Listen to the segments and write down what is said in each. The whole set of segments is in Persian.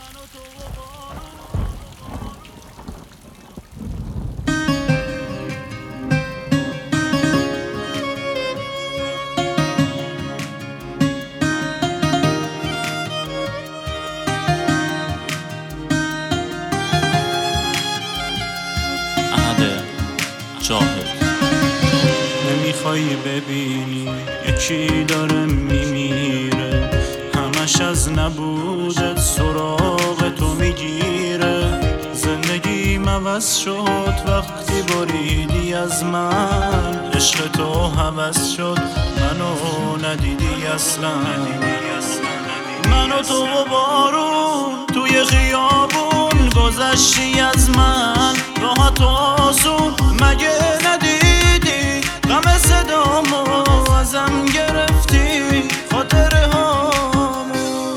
جاهد نمیخوای ببینی یکی داره میمیره، همش از نبودت سراغ تو میگیره. زندگیم عوض شد وقتی بریدی از من، عشق تو هوس شد منو ندیدی اصلا. من و تو و بارون توی خیابون گذشتی از من، راحت و آسون مگه ندیدی غم صدامو ازم گرفتی خاطره هامو.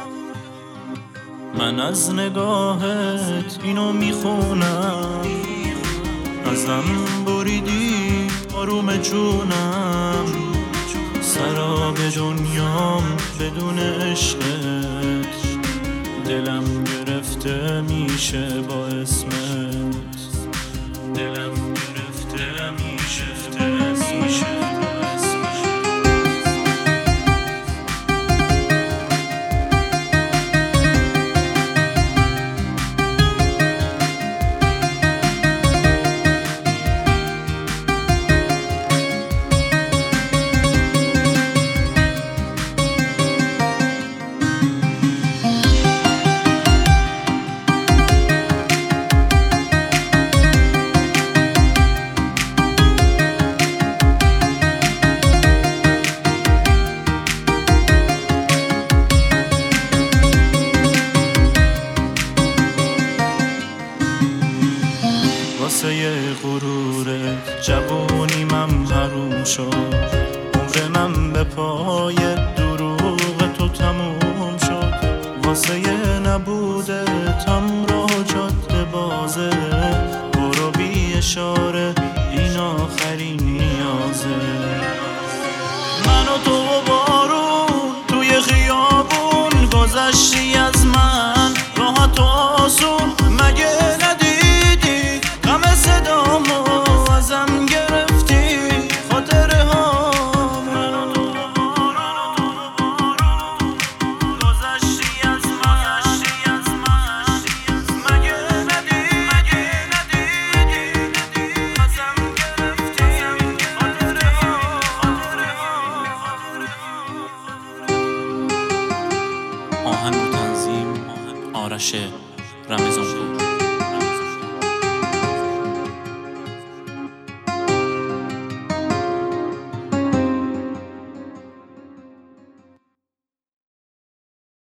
من از نگاهت اینو میخونم، ازم بریدی آروم جونم. سراب دنیام بدون عشقت، دلم گرفته میشه با اسمت. دلم گرفته میشه با اسمت. واسه غرورت جوونیمم حروم شد، عمر من به پای دروغ تو تموم شد. واسه نبودتم راه جاده بازه، برو بی اشاره این آخرین نیازه. من و تو و بارون توی خیابون گذشتی از من، راحت و آسون مگه ندیدی غم صدامو ازم گرفتی خاطره هامو. من و تو و بارون گذشتی از من، مگه ندیدی ازم گرفتی خاطره هامو. آهنگ و تنظیم آرش رمضانپور.